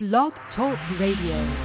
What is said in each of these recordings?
Blog Talk Radio.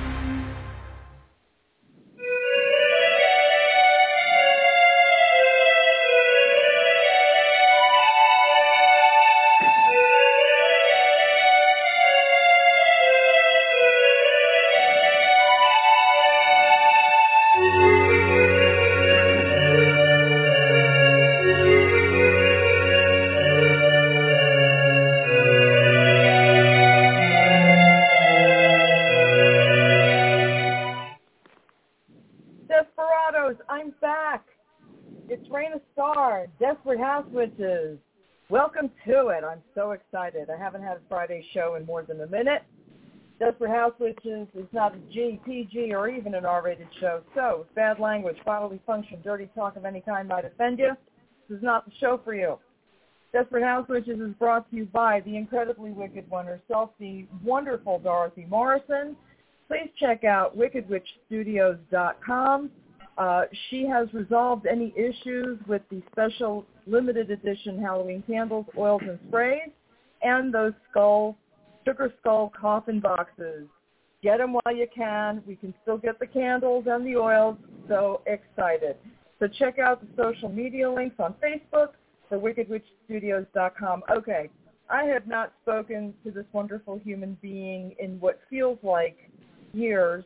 Desperate House Witches. Welcome to it. I'm so excited. I haven't had a Friday show in more than a minute. Desperate House Witches is not a G, PG, or even an R-rated show. So, if bad language, bodily function, dirty talk of any kind might offend you, this is not the show for you. Desperate House Witches is brought to you by the incredibly wicked one herself, the wonderful Dorothy Morrison. Please check out wickedwitchstudios.com. She has resolved any issues with the special limited edition Halloween candles, oils, and sprays, and those sugar skull coffin boxes. Get them while you can. We can still get the candles and the oils. So excited. So check out the social media links on Facebook for wickedwitchstudios.com. Okay, I have not spoken to this wonderful human being in what feels like years.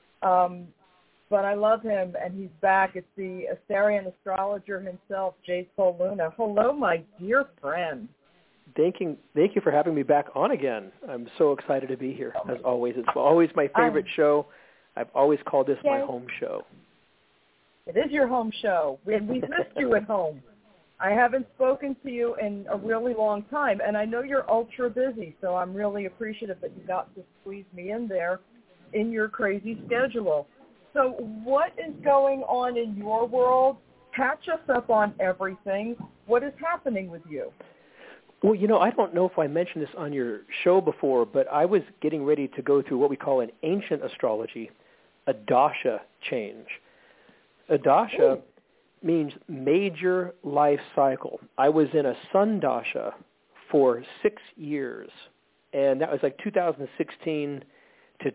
But I love him, and he's back. It's the Astarian astrologer himself, Jay Soul Luna. Hello, my dear friend. Thank you for having me back on again. I'm so excited to be here, as always. It's always my favorite show. I've always called this my home show. It is your home show. We've missed you at home. I haven't spoken to you in a really long time, and I know you're ultra busy, so I'm really appreciative that you got to squeeze me in there in your crazy schedule. So what is going on in your world? Catch us up on everything. What is happening with you? Well, I don't know if I mentioned this on your show before, but I was getting ready to go through what we call in ancient astrology, a dasha change. A dasha means major life cycle. I was in a sun dasha for 6 years, and that was like 2016 to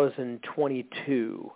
2022.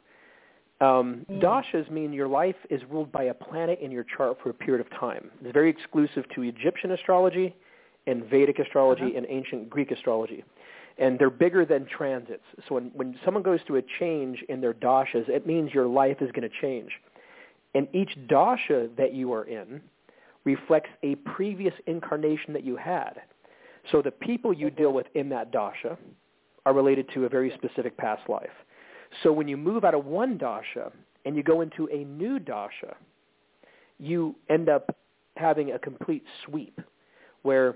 Dashas mean your life is ruled by a planet in your chart for a period of time. It's very exclusive to Egyptian astrology and Vedic astrology and ancient Greek astrology. And they're bigger than transits. So when someone goes through a change in their dashas, it means your life is going to change. And each dasha that you are in reflects a previous incarnation that you had. So the people you deal with in that dasha are related to a very specific past life. So when you move out of one dasha and you go into a new dasha, you end up having a complete sweep where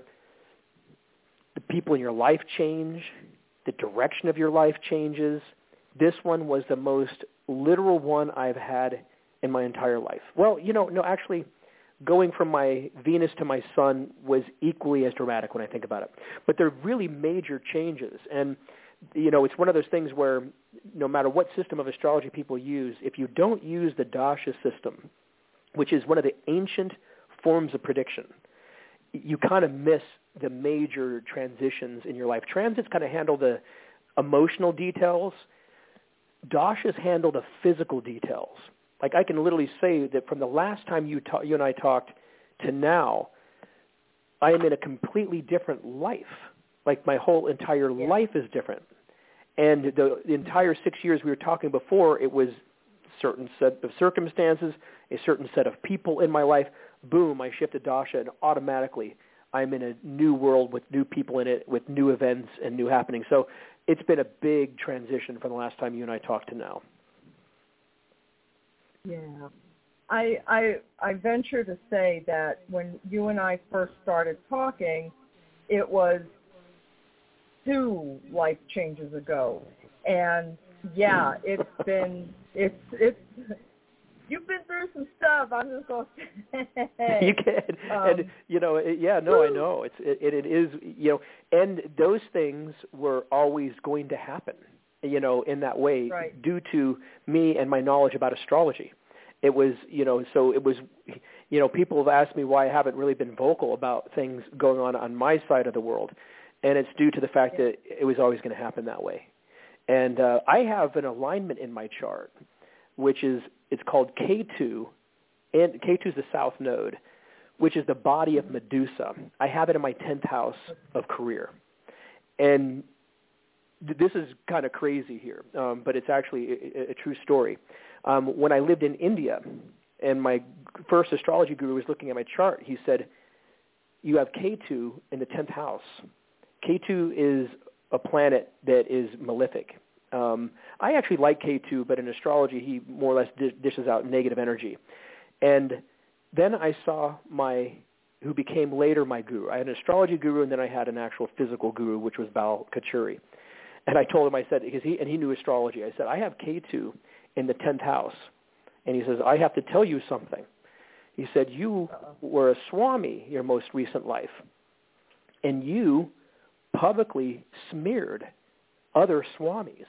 the people in your life change, the direction of your life changes. This one was the most literal one I've had in my entire life. Well, actually, going from my Venus to my Sun was equally as dramatic when I think about it. But they're really major changes. And it's one of those things where no matter what system of astrology people use, if you don't use the dasha system, which is one of the ancient forms of prediction, you kind of miss the major transitions in your life. Transits kind of handle the emotional details. Dashas handle the physical details. Like I can literally say that from the last time you and I talked to now, I am in a completely different life. Like my whole entire life is different. And the entire 6 years we were talking before, it was a certain set of circumstances, a certain set of people in my life. Boom, I shifted dasha, and automatically I'm in a new world with new people in it, with new events and new happenings. So it's been a big transition from the last time you and I talked to now. Yeah. I venture to say that when you and I first started talking, it was 2 life changes ago, and it's you've been through some stuff. I'm just going to say. You can, and I know it is, and those things were always going to happen, in that way, due to me and my knowledge about astrology. It was, people have asked me why I haven't really been vocal about things going on my side of the world. And it's due to the fact that it was always going to happen that way. And I have an alignment in my chart, it's called K2, and K2 is the south node, which is the body of Medusa. I have it in my 10th house of career. And this is kind of crazy here, but it's actually a true story. When I lived in India, and my first astrology guru was looking at my chart, he said, you have K2 in the 10th house. K2 is a planet that is malefic. I actually like K2, but in astrology, he more or less dishes out negative energy. And then I saw who became later my guru. I had an astrology guru, and then I had an actual physical guru, which was Bal Kachuri. And I told him, I said, because he knew astrology, I said, I have K2 in the 10th house. And he says, I have to tell you something. He said, you were a Swami your most recent life, and you publicly smeared other Swamis.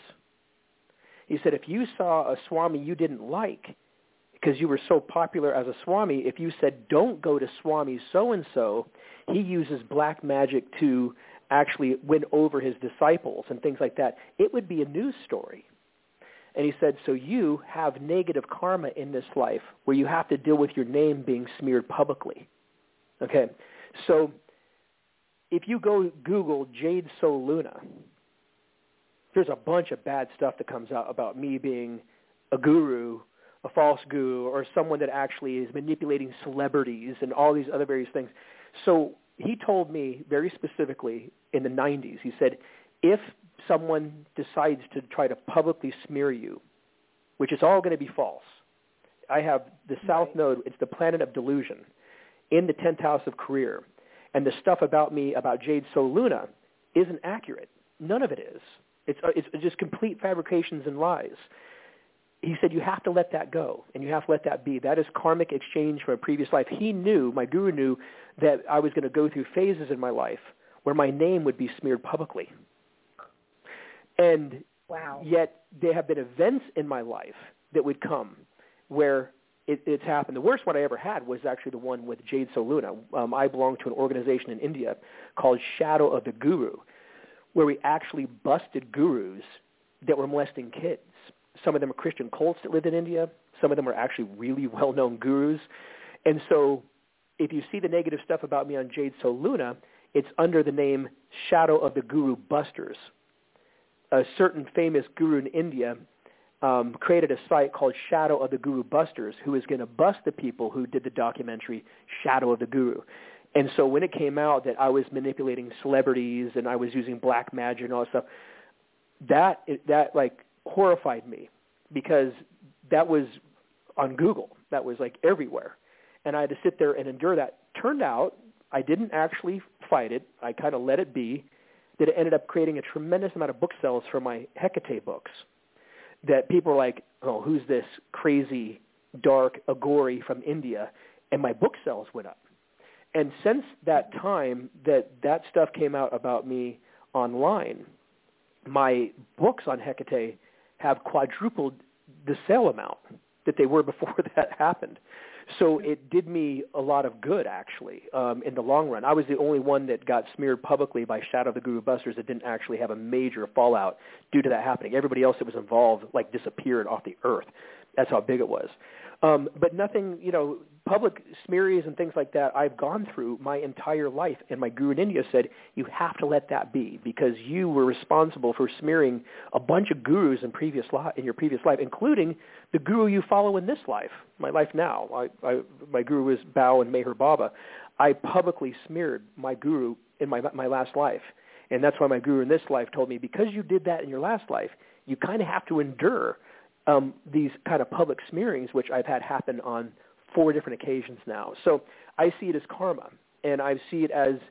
He said, if you saw a Swami you didn't like, because you were so popular as a Swami, if you said, don't go to Swami so-and-so, he uses black magic to actually win over his disciples and things like that, it would be a news story. And he said, so you have negative karma in this life where you have to deal with your name being smeared publicly. Okay, so if you go Google Jade Soul Luna, there's a bunch of bad stuff that comes out about me being a guru, a false guru, or someone that actually is manipulating celebrities and all these other various things. So he told me very specifically in the 90s, he said, if someone decides to try to publicly smear you, which is all going to be false, I have the South Node, it's the planet of delusion, in the 10th house of career. And the stuff about me, about Jade Soul Luna, isn't accurate. None of it is. It's just complete fabrications and lies. He said, you have to let that go, and you have to let that be. That is karmic exchange from a previous life. He knew, my guru knew, that I was going to go through phases in my life where my name would be smeared publicly. And yet there have been events in my life that would come where it's happened. The worst one I ever had was actually the one with Jade Soul Luna. I belong to an organization in India called Shadow of the Guru, where we actually busted gurus that were molesting kids. Some of them are Christian cults that lived in India. Some of them are actually really well-known gurus. And so if you see the negative stuff about me on Jade Soul Luna, it's under the name Shadow of the Guru Busters. A certain famous guru in India created a site called Shadow of the Guru Busters, who is going to bust the people who did the documentary Shadow of the Guru. And so when it came out that I was manipulating celebrities and I was using black magic and all that stuff, that like horrified me, because that was on Google. That was like everywhere. And I had to sit there and endure that. Turned out I didn't actually fight it. I kind of let it be. That it ended up creating a tremendous amount of book sales for my Hecate books. That people were like, oh, who's this crazy, dark Aghori from India? And my book sales went up. And since that time that stuff came out about me online, my books on Hecate have quadrupled the sale amount that they were before that happened. So it did me a lot of good, actually, in the long run. I was the only one that got smeared publicly by Shadow of the Guru Busters that didn't actually have a major fallout due to that happening. Everybody else that was involved, like, disappeared off the earth. That's how big it was. But nothing, public smearies and things like that I've gone through my entire life. And my guru in India said, you have to let that be, because you were responsible for smearing a bunch of gurus in your previous life, including the guru you follow in this life, my life now. My guru is Bao and Meher Baba. I publicly smeared my guru in my last life. And that's why my guru in this life told me, because you did that in your last life, you kind of have to endure these kind of public smearings, which I've had happen on 4 different occasions now. So I see it as karma, and I see it as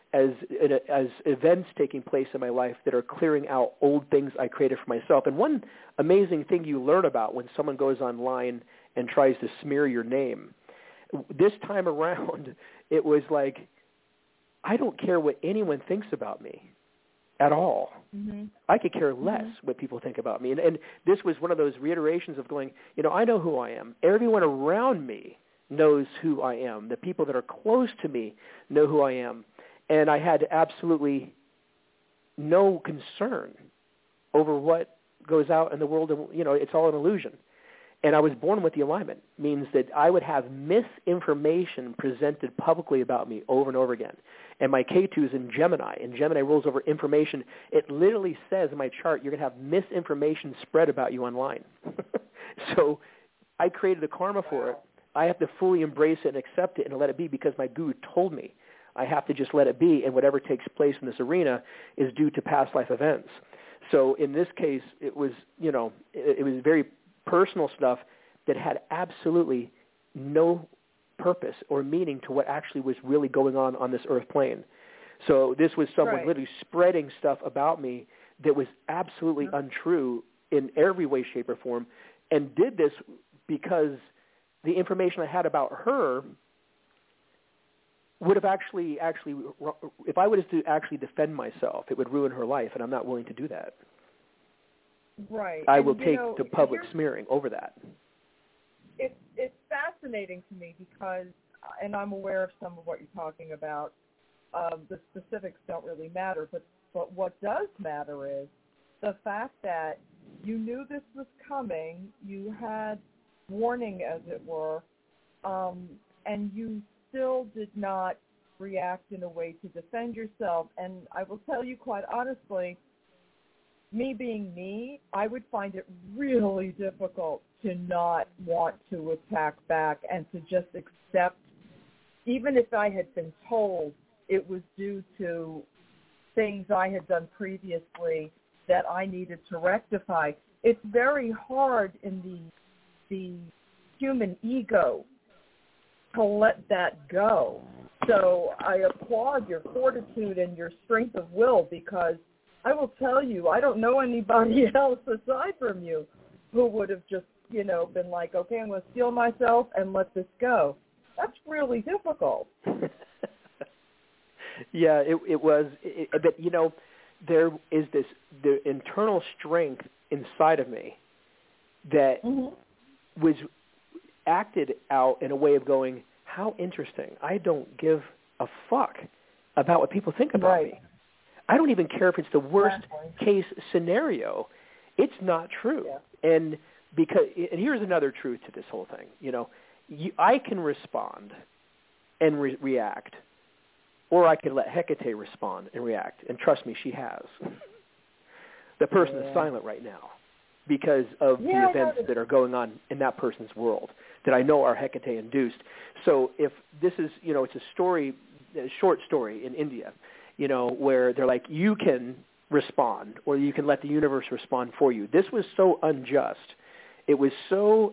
events taking place in my life that are clearing out old things I created for myself. And one amazing thing you learn about when someone goes online and tries to smear your name, this time around, it was like, I don't care what anyone thinks about me at all. Mm-hmm. I could care less what people think about me. And this was one of those reiterations of going, I know who I am. Everyone around me knows who I am. The people that are close to me know who I am. And I had absolutely no concern over what goes out in the world, and it's all an illusion. And I was born with the alignment, means that I would have misinformation presented publicly about me over and over again. And my K2 is in Gemini, and Gemini rules over information. It literally says in my chart, you're going to have misinformation spread about you online. So I created a karma for it. I have to fully embrace it and accept it and let it be, because my guru told me I have to just let it be, and whatever takes place in this arena is due to past life events. So in this case, it was, it was very personal stuff that had absolutely no purpose or meaning to what actually was really going on this earth plane. So this was someone literally spreading stuff about me that was absolutely untrue in every way, shape, or form, and did this because the information I had about her would have actually, if I was to actually defend myself, it would ruin her life, and I'm not willing to do that. Right. I will take the public smearing over that. It's fascinating to me because, and I'm aware of some of what you're talking about. The specifics don't really matter, but what does matter is the fact that you knew this was coming, you had warning, as it were, and you still did not react in a way to defend yourself. And I will tell you quite honestly, me being me, I would find it really difficult to not want to attack back and to just accept, even if I had been told it was due to things I had done previously that I needed to rectify. It's very hard in the human ego to let that go. So I applaud your fortitude and your strength of will, because I will tell you, I don't know anybody else aside from you who would have just, been like, okay, I'm going to steel myself and let this go. That's really difficult. Yeah, it was. But, there is the internal strength inside of me that was acted out in a way of going, how interesting. I don't give a fuck about what people think about me. I don't even care if it's the worst case scenario. It's not true. Yeah. And here's another truth to this whole thing. I can respond and react, or I can let Hecate respond and react. And trust me, she has. The person is silent right now because of the events that are going on in that person's world that I know are Hecate induced. So if this is, it's a short story in India, where they're like, you can respond or you can let the universe respond for you. This was so unjust. It was so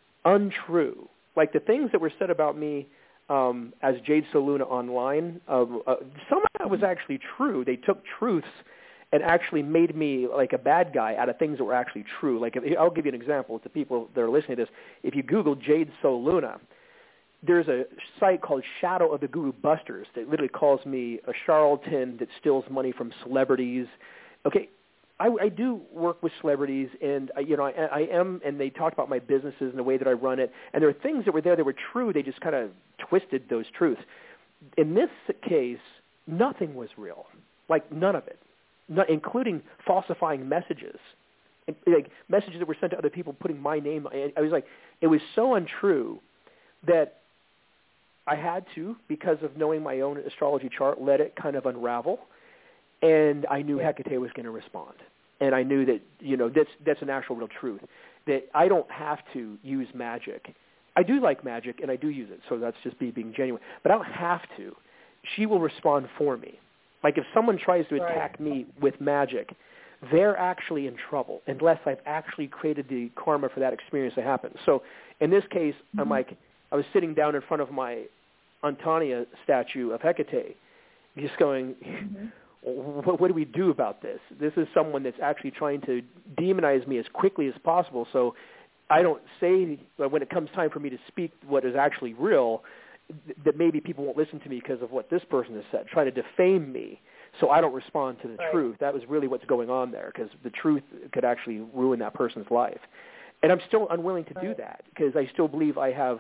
untrue. Like the things that were said about me as Jade Soluna online, some of that was actually true. They took truths and actually made me like a bad guy out of things that were actually true. Like I'll give you an example to people that are listening to this. If you Google Jade Soluna, there's a site called Shadow of the Guru Busters that literally calls me a charlatan that steals money from celebrities. Okay, I do work with celebrities, and I am, and they talked about my businesses and the way that I run it, and there are things that were there that were true. They just kind of twisted those truths. In this case, nothing was real, like none of it, not including falsifying messages, like messages that were sent to other people putting my name. I was like, it was so untrue that I had to, because of knowing my own astrology chart, let it kind of unravel. And I knew Hecate was going to respond. And I knew that, that's an actual real truth, that I don't have to use magic. I do like magic, and I do use it, so that's just me being genuine. But I don't have to. She will respond for me. Like if someone tries to attack me with magic, they're actually in trouble unless I've actually created the karma for that experience to happen. So in this case, I'm like, I was sitting down in front of my Antania statue of Hecate, just going, what do we do about this? This is someone that's actually trying to demonize me as quickly as possible, so I don't say, when it comes time for me to speak what is actually real, that maybe people won't listen to me because of what this person has said, trying to defame me, so I don't respond to the truth. That was really what's going on there, because the truth could actually ruin that person's life. And I'm still unwilling to do that, because I still believe I have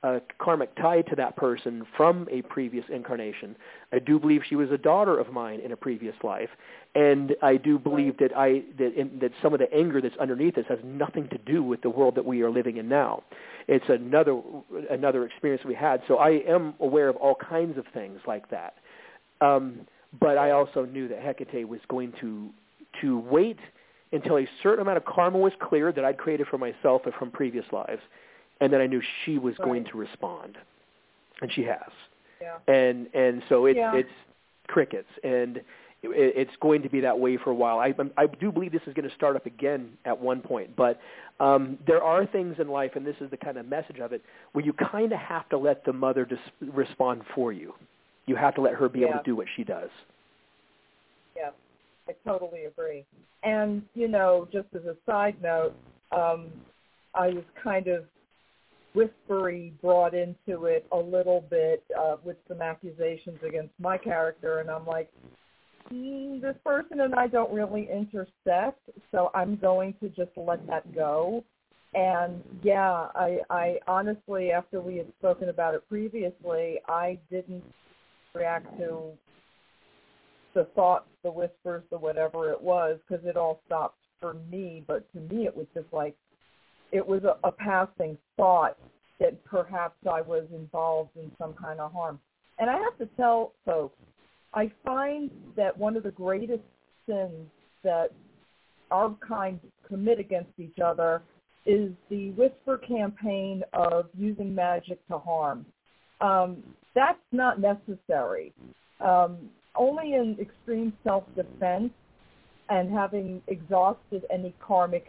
a karmic tie to that person from a previous incarnation. I do believe she was a daughter of mine in a previous life, and I do believe that that some of the anger that's underneath this has nothing to do with the world that we are living in now. It's another experience we had. So I am aware of all kinds of things like that. But I also knew that Hecate was going to wait until a certain amount of karma was cleared that I'd created for myself and from previous lives, and then I knew she was going to respond, and she has. Yeah. And so it's crickets, and it's going to be that way for a while. I do believe this is going to start up again at one point, but there are things in life, and this is the kind of message of it, where you kind of have to let the mother respond for you. You have to let her be able to do what she does. Yeah, I totally agree. And, just as a side note, I was kind of whispery brought into it a little bit with some accusations against my character, and I'm like, this person and I don't really intersect, so I'm going to just let that go. And, I honestly, after we had spoken about it previously, I didn't react to the thoughts, the whispers, the whatever it was, because it all stopped for me. But to me, it was just like, it was a passing thought that perhaps I was involved in some kind of harm. And I have to tell folks, I find that one of the greatest sins that our kind commit against each other is the whisper campaign of using magic to harm. That's not necessary. Only in extreme self-defense and having exhausted any karmic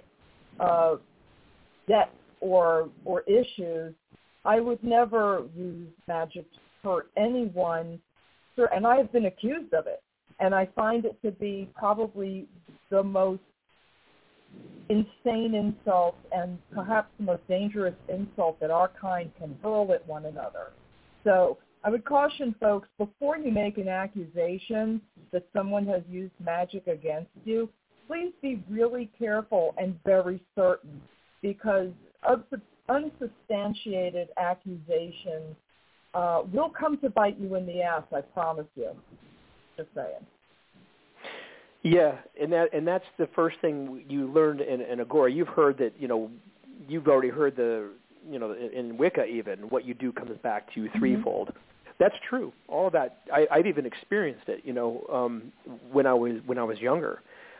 debts or issues, I would never use magic to hurt anyone, and I have been accused of it. And I find it to be probably the most insane insult and perhaps the most dangerous insult that our kind can hurl at one another. So I would caution folks, before you make an accusation that someone has used magic against you, please be really careful and very certain, because unsubstantiated accusations will come to bite you in the ass, I promise you. Just saying. Yeah, and that's the first thing you learned in Agora. You've heard that, you've already heard in Wicca even, what you do comes back to you threefold. Mm-hmm. That's true. All of that, I've even experienced it, when I was younger.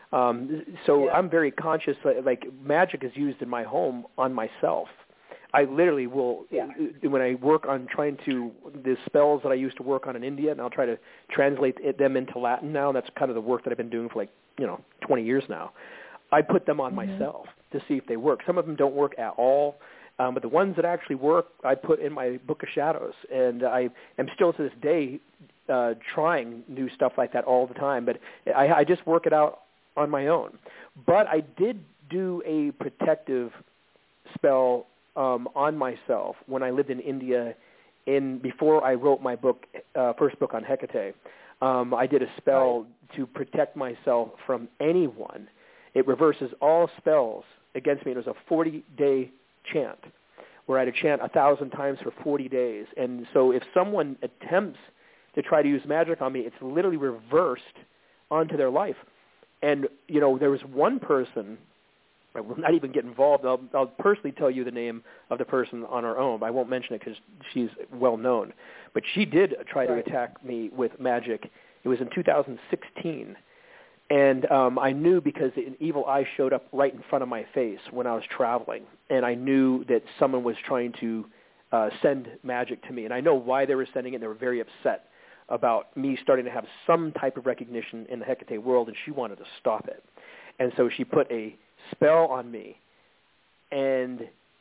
I'm very conscious. Like magic is used in my home on myself. I literally will, when I work on the spells that I used to work on in India, and I'll try to translate them into Latin now. That's kind of the work that I've been doing for 20 years now. I put them on myself to see if they work. Some of them don't work at all. But the ones that actually work, I put in my Book of Shadows, and I am still to this day trying new stuff like that all the time. But I just work it out on my own. But I did do a protective spell on myself when I lived in India. Before I wrote my first book on Hecate, I did a spell to protect myself from anyone. It reverses all spells against me. It was a 40-day chant where I had to chant 1,000 times for 40 days. And so if someone attempts to try to use magic on me, it's literally reversed onto their life. And, there was one person, I will not even get involved. I'll personally tell you the name of the person on her own, but I won't mention it because she's well known. But she did try to attack me with magic. It was in 2016. And I knew because an evil eye showed up right in front of my face when I was traveling, and I knew that someone was trying to send magic to me. And I know why they were sending it. They were very upset about me starting to have some type of recognition in the Hecate world, and she wanted to stop it. And so she put a spell on me, and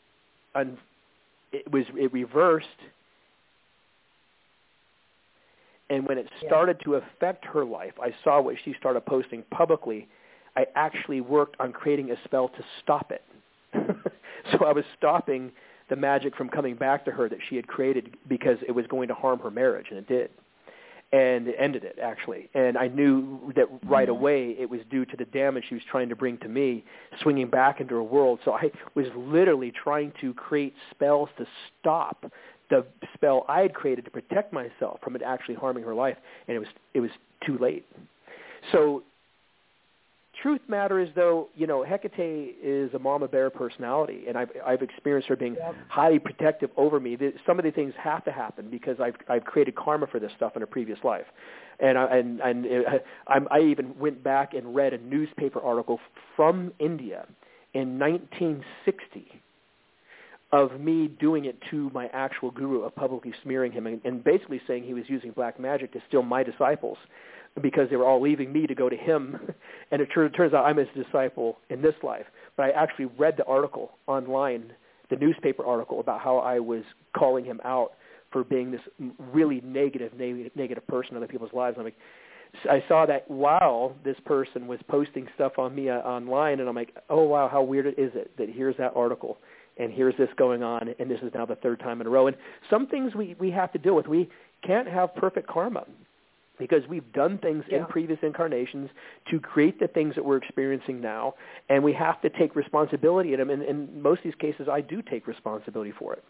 it reversed. And when it started to affect her life, I saw what she started posting publicly. I actually worked on creating a spell to stop it. So I was stopping the magic from coming back to her that she had created because it was going to harm her marriage, and it did. And it ended it, actually. And I knew that right away it was due to the damage she was trying to bring to me, swinging back into her world. So I was literally trying to create spells to stop the spell I had created to protect myself from it actually harming her life, and it was too late. So truth matter is, though, Hecate is a mama bear personality, and I've experienced her being highly protective over me. Some of the things have to happen because I've created karma for this stuff in a previous life, and I even went back and read a newspaper article from India in 1960 of me doing it to my actual guru, of publicly smearing him and basically saying he was using black magic to steal my disciples, because they were all leaving me to go to him, and it turns out I'm his disciple in this life. But I actually read the article online, the newspaper article, about how I was calling him out for being this really negative person in other people's lives. I'm like, I saw that while this person was posting stuff on me online, and I'm like, oh, wow, how weird is it that here's that article, and here's this going on, and this is now the third time in a row. And some things we have to deal with. We can't have perfect karma, because we've done things in previous incarnations to create the things that we're experiencing now, and we have to take responsibility in them. And in most of these cases, I do take responsibility for it.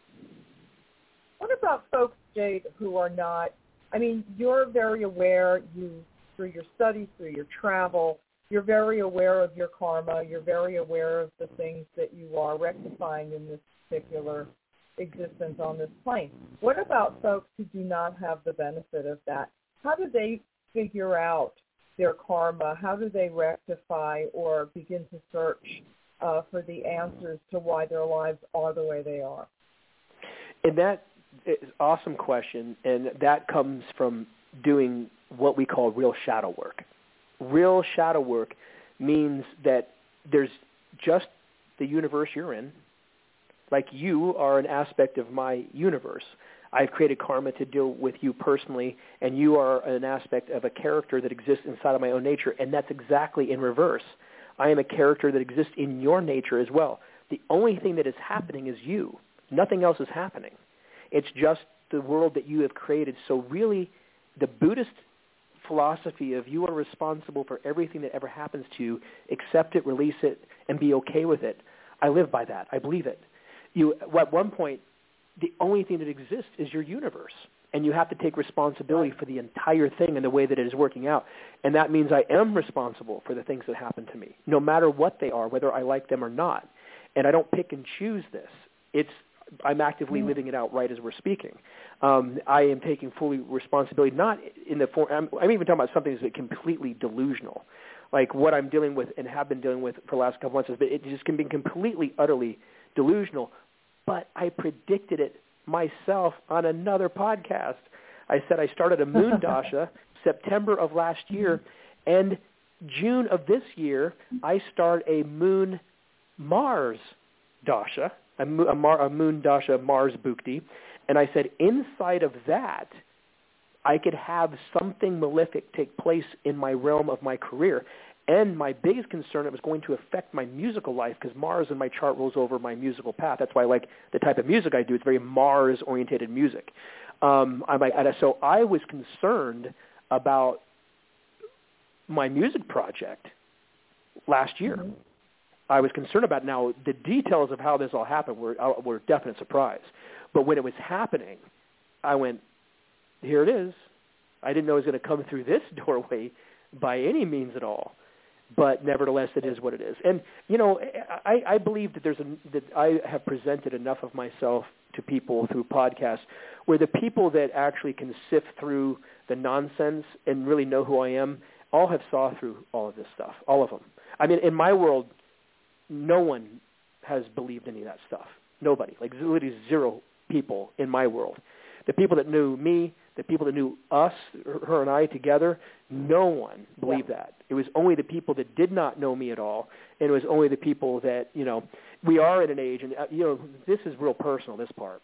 What about folks, Jade, who are not, you're very aware, through your studies, through your travel, you're very aware of your karma, you're very aware of the things that you are rectifying in this particular existence on this plane. What about folks who do not have the benefit of that? How do they figure out their karma? How do they rectify or begin to search for the answers to why their lives are the way they are? And that is an awesome question, and that comes from doing what we call real shadow work. Real shadow work means that there's just the universe you're in. Like, you are an aspect of my universe. I've created karma to deal with you personally, and you are an aspect of a character that exists inside of my own nature, and that's exactly in reverse. I am a character that exists in your nature as well. The only thing that is happening is you. Nothing else is happening. It's just the world that you have created. So really, the Buddhist philosophy of you are responsible for everything that ever happens to you, accept it, release it, and be okay with it. I live by that. I believe it. At one point, the only thing that exists is your universe, and you have to take responsibility for the entire thing and the way that it is working out. And that means I am responsible for the things that happen to me, no matter what they are, whether I like them or not. And I don't pick and choose this. I'm actively living it out right as we're speaking. I am taking fully responsibility, not in the form, I'm even talking about something that's completely delusional, like what I'm dealing with and have been dealing with for the last couple months. But it just can be completely, utterly delusional. But I predicted it myself on another podcast. I said I started a moon dasha September of last year, and June of this year I start a moon Mars dasha, a moon dasha Mars bhukti, and I said inside of that I could have something malefic take place in my realm of my career. And my biggest concern, it was going to affect my musical life, because Mars in my chart rules over my musical path. That's why I like the type of music I do. It's very Mars-oriented music. So I was concerned about my music project last year. Mm-hmm. I was concerned about, now the details of how this all happened were a definite surprise. But when it was happening, I went, here it is. I didn't know it was going to come through this doorway by any means at all. But nevertheless, it is what it is. And, I believe that I have presented enough of myself to people through podcasts where the people that actually can sift through the nonsense and really know who I am all have saw through all of this stuff, all of them. I mean, in my world, no one has believed any of that stuff. Nobody. Like, literally zero people in my world. The people that knew me, the people that knew us, her and I together, no one believed that. It was only the people that did not know me at all, and it was only the people that, we are at an age, and, this is real personal, this part.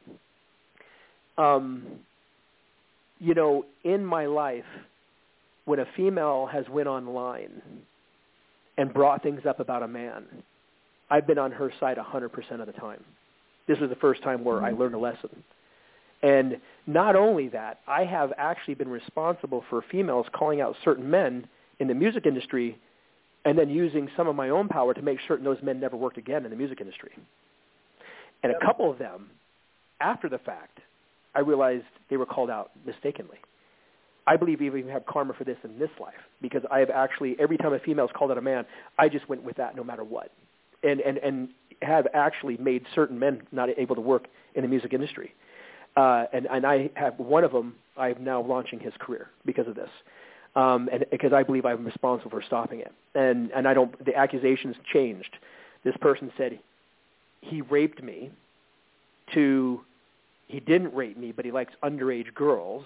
In my life, when a female has went online and brought things up about a man, I've been on her side 100% of the time. This was the first time where I learned a lesson. And not only that, I have actually been responsible for females calling out certain men in the music industry and then using some of my own power to make certain those men never worked again in the music industry. And a couple of them after the fact, I realized they were called out mistakenly. I believe you even have karma for this in this life, because I have actually, every time a female is called out a man, I just went with that no matter what, and have actually made certain men not able to work in the music industry. And I have one of them, I'm now launching his career because of this. And because I believe I'm responsible for stopping it. And I don't, the accusations changed. This person said he raped me to, he didn't rape me, but he likes underage girls.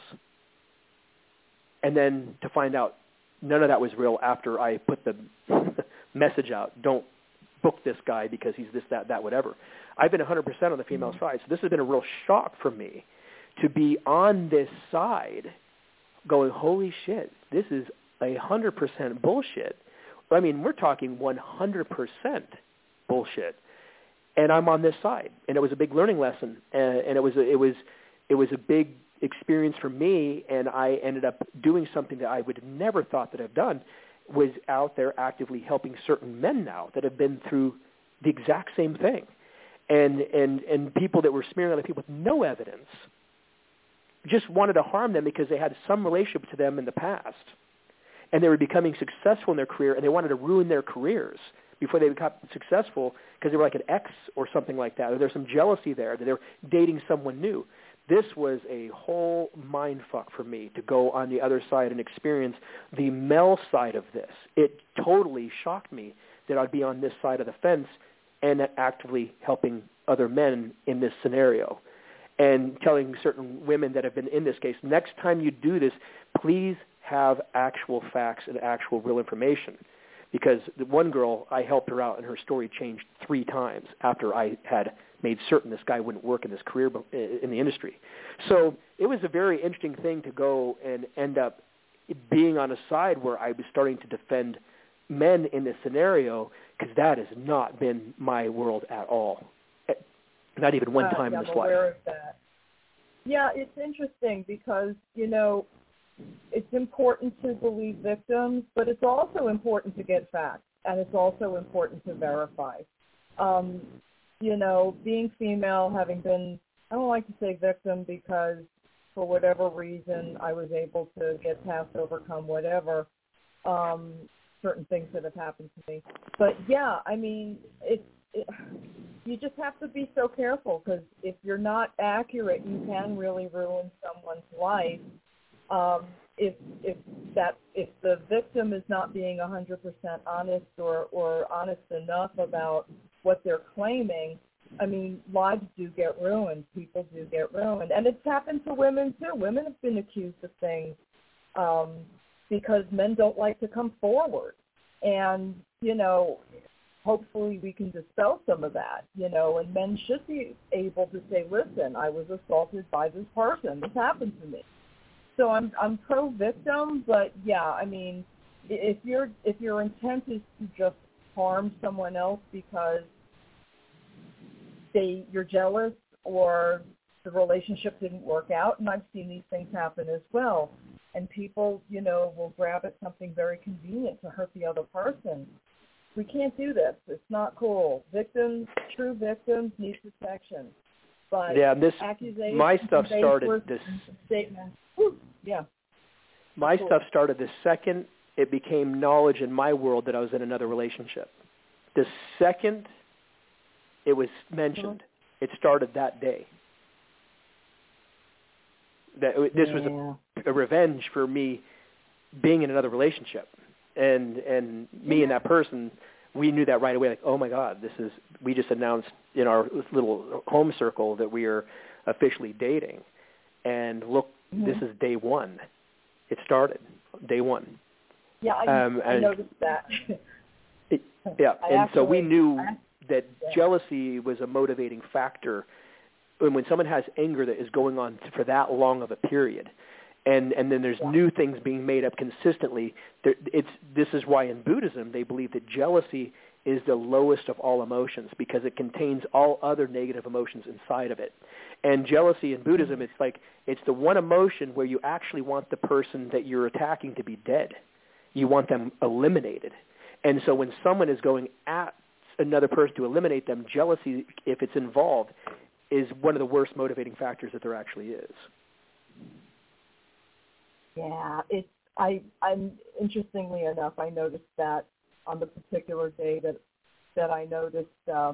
And then to find out none of that was real after I put the message out, don't book this guy because he's this, that, whatever. I've been 100% on the female side. So this has been a real shock for me to be on this side going, holy shit, this is 100% bullshit. I mean, we're talking 100% bullshit. And I'm on this side. And it was a big learning lesson. And it was a big experience for me, and I ended up doing something that I would have never thought that I've done, was out there actively helping certain men now that have been through the exact same thing. And people that were smearing other people with no evidence just wanted to harm them because they had some relationship to them in the past. And they were becoming successful in their career, and they wanted to ruin their careers before they got successful because they were like an ex or something like that, or there's some jealousy there, that they were dating someone new. This was a whole mind fuck for me to go on the other side and experience the male side of this. It totally shocked me that I'd be on this side of the fence and actively helping other men in this scenario, and telling certain women that have been in this case, next time you do this, please have actual facts and actual real information. Because the one girl, I helped her out, and her story changed 3 times after I had made certain this guy wouldn't work in his career in the industry. So it was a very interesting thing to go and end up being on a side where I was starting to defend men in this scenario, because that has not been my world at all. Not even one time in this life. I'm aware of that. Yeah, it's interesting because, you know, it's important to believe victims, but it's also important to get facts, and it's also important to verify. You know, being female, having been, I don't like to say victim because for whatever reason I was able to get past, overcome whatever, certain things that have happened to me. But yeah, I mean, you just have to be so careful, because if you're not accurate, you can really ruin someone's life. If the victim is not being 100% honest or honest enough about what they're claiming, I mean, lives do get ruined. People do get ruined. And it's happened to women, too. Women have been accused of things because men don't like to come forward. And, you know, hopefully we can dispel some of that, you know, and men should be able to say, listen, I was assaulted by this person. This happened to me. So I'm pro-victim, but, yeah, I mean, if your intent is to just harm someone else because you're jealous or the relationship didn't work out, and I've seen these things happen as well, and people, you know, will grab at something very convenient to hurt the other person. We can't do this. It's not cool. Victims, true victims, need protection. But yeah, accusations, my stuff started this statement. Yeah. My stuff started the second it became knowledge in my world that I was in another relationship. The second it was mentioned, it started that day. That this was a revenge for me being in another relationship, and me and that person, we knew that right away. Like, oh my God, we just announced in our little home circle that we are officially dating, and look, this is day one. It started day one. Yeah, I noticed that. So we knew that jealousy was a motivating factor. And when someone has anger that is going on for that long of a period, and then there's new things being made up consistently, this is why in Buddhism they believe that jealousy is the lowest of all emotions, because it contains all other negative emotions inside of it. And jealousy in Buddhism, it's the one emotion where you actually want the person that you're attacking to be dead. You want them eliminated. And so when someone is going at another person to eliminate them, jealousy, if it's involved, is one of the worst motivating factors that there actually is. Yeah, I'm interestingly enough, I noticed that on the particular day that I noticed,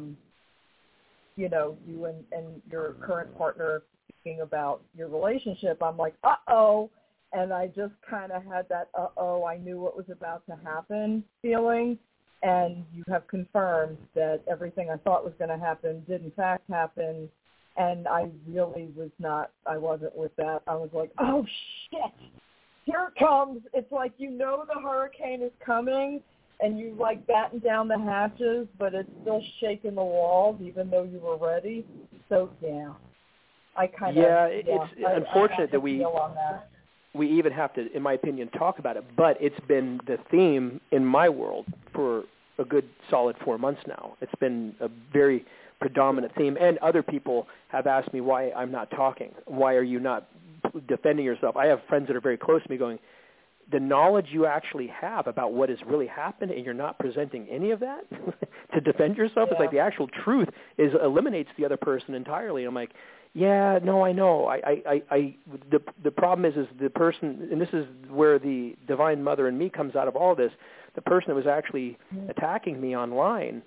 you and your current partner speaking about your relationship. I'm like, uh-oh. And I just kind of had that, uh-oh, I knew what was about to happen feeling. And you have confirmed that everything I thought was going to happen did in fact happen. And I really I wasn't with that. I was like, oh, shit, here it comes. It's like the hurricane is coming, and you batten down the hatches, but it's still shaking the walls even though you were ready. So, yeah, it's unfortunate that we even have to, in my opinion, talk about it. But it's been the theme in my world for a good solid 4 months now. It's been a very predominant theme, and other people have asked me why I'm not talking. Why are you not defending yourself? I have friends that are very close to me going, the knowledge you actually have about what has really happened, and you're not presenting any of that to defend yourself. It's like the actual truth eliminates the other person entirely. I'm like, yeah, no, I know. The problem is the person, and this is where the Divine Mother in me comes out of all this, the person that was actually attacking me online,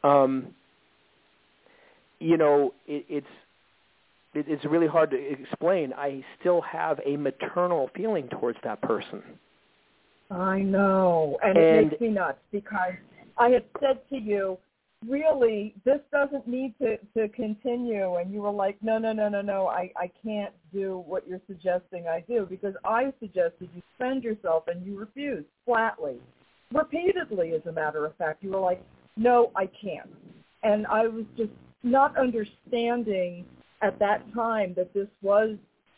it's really hard to explain. I still have a maternal feeling towards that person. I know, and it makes me nuts because I had said to you, really, this doesn't need to continue, and you were like, no, I can't do what you're suggesting I do, because I suggested you defend yourself, and you refused flatly, repeatedly, as a matter of fact. You were like, no, I can't, and I was just not understanding at that time that this was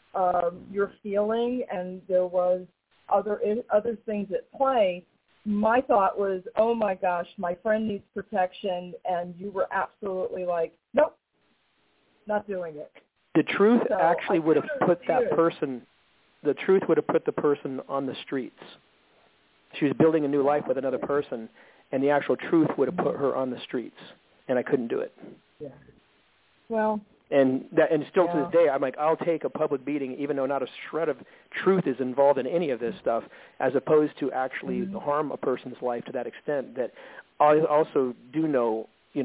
your feeling, and there was other things at play. My thought was, oh my gosh, my friend needs protection, and you were absolutely like, nope, not doing it. The truth actually would have put that person, the truth would have put the person on the streets. She was building a new life with another person, and the actual truth would have put her on the streets, and I couldn't do it. Yeah. Well. And still to this day, I'm like, I'll take a public beating, even though not a shred of truth is involved in any of this stuff, as opposed to actually harm a person's life to that extent. That I also do know, she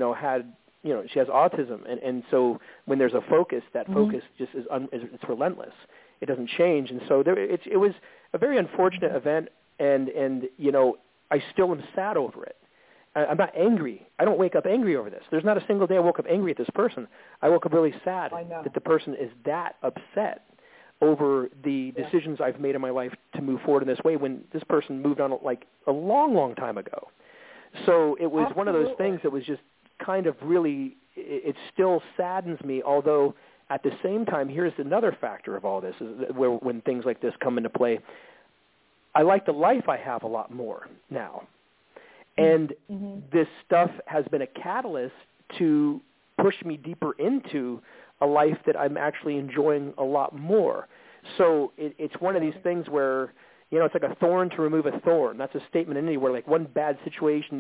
has autism, and so when there's a focus, that focus just it's relentless. It doesn't change, and so it was a very unfortunate event, and I still am sad over it. I'm not angry. I don't wake up angry over this. There's not a single day I woke up angry at this person. I woke up really sad that the person is that upset over the decisions I've made in my life to move forward in this way when this person moved on like a long, long time ago. So it was one of those things that was just kind of really, it still saddens me, although at the same time, here's another factor of all this, is where when things like this come into play, I like the life I have a lot more now. And this stuff has been a catalyst to push me deeper into a life that I'm actually enjoying a lot more. So it's one of these things where, it's like a thorn to remove a thorn. That's a statement anywhere. Like one bad situation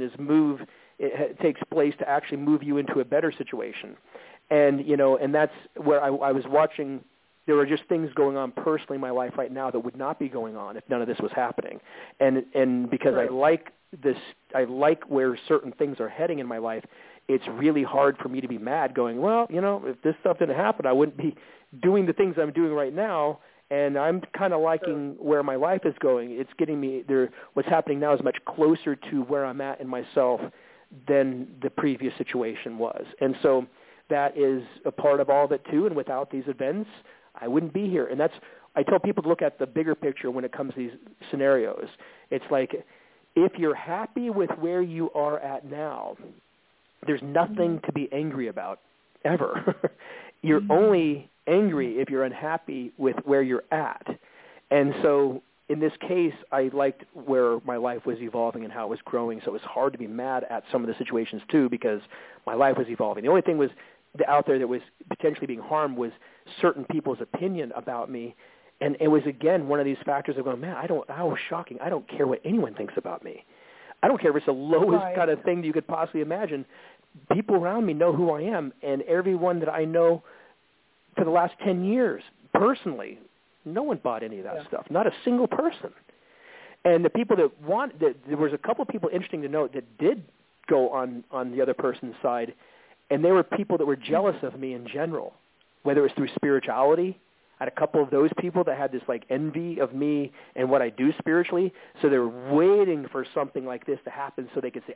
it takes place to actually move you into a better situation. And, and that's where I was watching. There were just things going on personally in my life right now that would not be going on if none of this was happening. And because I like this, I like where certain things are heading in my life, it's really hard for me to be mad going, well, if this stuff didn't happen, I wouldn't be doing the things I'm doing right now. And I'm kind of liking where my life is going. It's getting me there. What's happening now is much closer to where I'm at in myself than the previous situation was. And so that is a part of all of it too. And without these events, I wouldn't be here. And I tell people to look at the bigger picture when it comes to these scenarios. It's like, if you're happy with where you are at now, there's nothing to be angry about, ever. You're only angry if you're unhappy with where you're at. And so in this case, I liked where my life was evolving and how it was growing, so it was hard to be mad at some of the situations too because my life was evolving. The only thing was out there that was potentially being harmed was certain people's opinion about me. And it was, again, one of these factors of going, man, how shocking. I don't care what anyone thinks about me. I don't care if it's the lowest kind of thing that you could possibly imagine. People around me know who I am, and everyone that I know for the last 10 years, personally, no one bought any of that stuff. Not a single person. And the people that there was a couple of people, interesting to note, that did go on the other person's side, and they were people that were jealous of me in general, whether it was through spirituality. I had a couple of those people that had this like envy of me and what I do spiritually, so they were waiting for something like this to happen so they could say,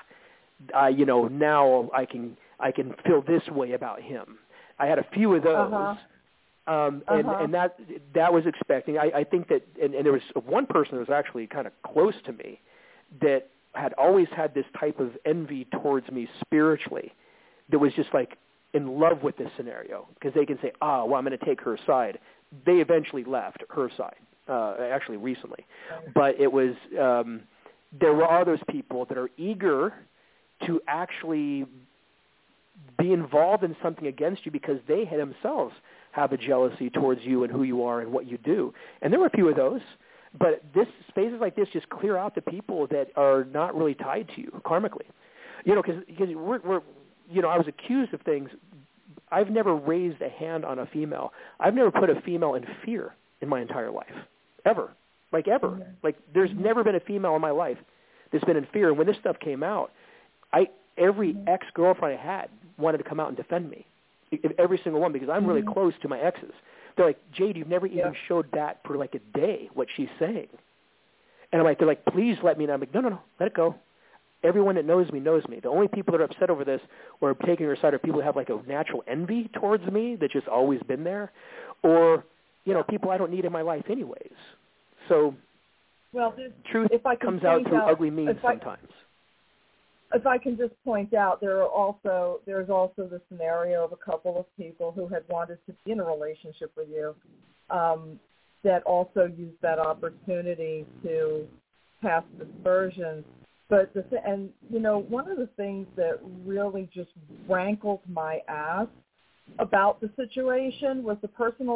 now I can feel this way about him. I had a few of those. And that was expecting. I think that, and there was one person that was actually kind of close to me that had always had this type of envy towards me spiritually, that was just like in love with this scenario, because they can say, I'm going to take her side. They eventually left her side, actually recently. But it was, there were those people that are eager to actually be involved in something against you because they themselves have a jealousy towards you and who you are and what you do. And there were a few of those, but spaces like this just clear out the people that are not really tied to you karmically. Because we're I was accused of things. I've never raised a hand on a female. I've never put a female in fear in my entire life, ever. Like ever. Like there's never been a female in my life that's been in fear. And when this stuff came out, every ex-girlfriend I had wanted to come out and defend me. Every single one, because I'm really close to my exes. They're like, Jade, you've never even showed that for like a day, what she's saying. And they're like, please let me know. I'm like, no, let it go. Everyone that knows me knows me. The only people that are upset over this or taking her side are people that have like a natural envy towards me that's just always been there, or people I don't need in my life anyways. So, truth comes out through ugly means sometimes. If I can just point out, there's also the scenario of a couple of people who had wanted to be in a relationship with you that also used that opportunity to pass dispersions. But one of the things that really just rankled my ass about the situation was the personal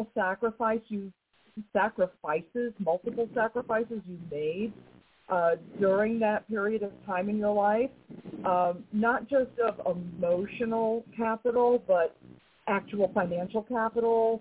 multiple sacrifices you made during that period of time in your life, not just of emotional capital, but actual financial capital,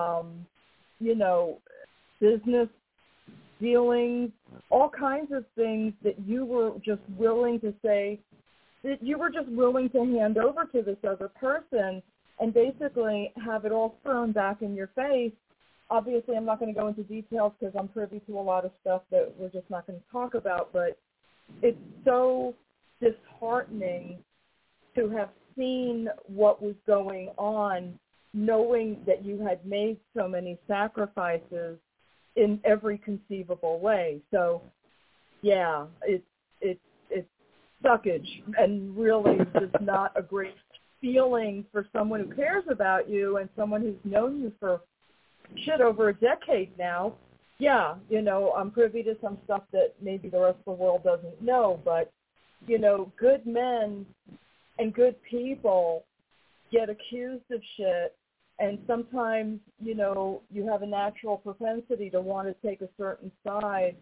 business dealings, all kinds of things that you were just willing to say, that you were just willing to hand over to this other person and basically have it all thrown back in your face. Obviously, I'm not going to go into details because I'm privy to a lot of stuff that we're just not going to talk about, but it's so disheartening to have seen what was going on, knowing that you had made so many sacrifices in every conceivable way. So, yeah, it's suckage and really just not a great feeling for someone who cares about you and someone who's known you for over a decade now. Yeah, I'm privy to some stuff that maybe the rest of the world doesn't know, but, good men and good people get accused of shit, and sometimes, you have a natural propensity to want to take a certain side